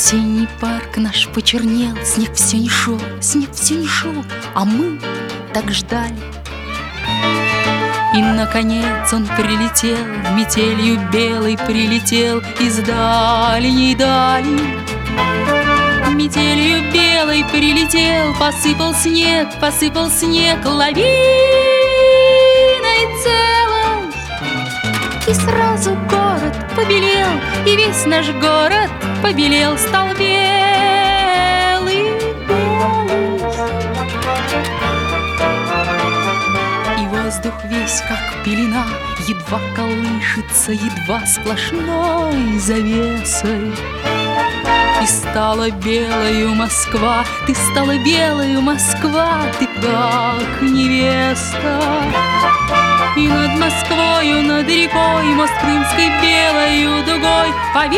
Осенний парк наш почернел, снег все не шел, а мы так ждали. И, наконец, он прилетел, метелью белой прилетел из дальней дали. Метелью белой прилетел, посыпал снег лавиной целой. И сразу город побелел, и весь наш город побелел, стал белый. И воздух весь как пелена, едва колышется, едва сплошной завесой. И стала белою Москва, ты стала белою Москва, ты как невеста. И над Москвою, над рекой, мост крымской белою дугой повис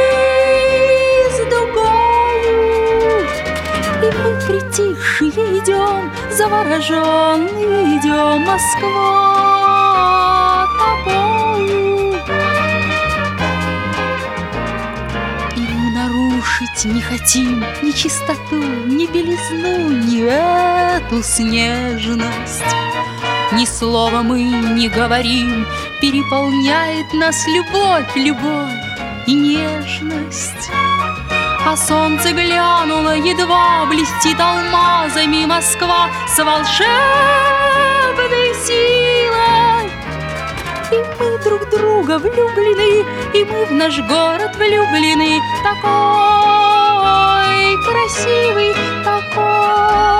дугою. И мы притихшие идем, завороженные идем, Москва тобою. И мы нарушить не хотим ни чистоту, ни белизну, ни эту снежность. Ни слова мы не говорим, переполняет нас любовь, любовь и нежность. А солнце глянуло, едва блестит алмазами Москва с волшебной силой. И мы друг друга влюблены, и мы в наш город влюблены, такой красивый, такой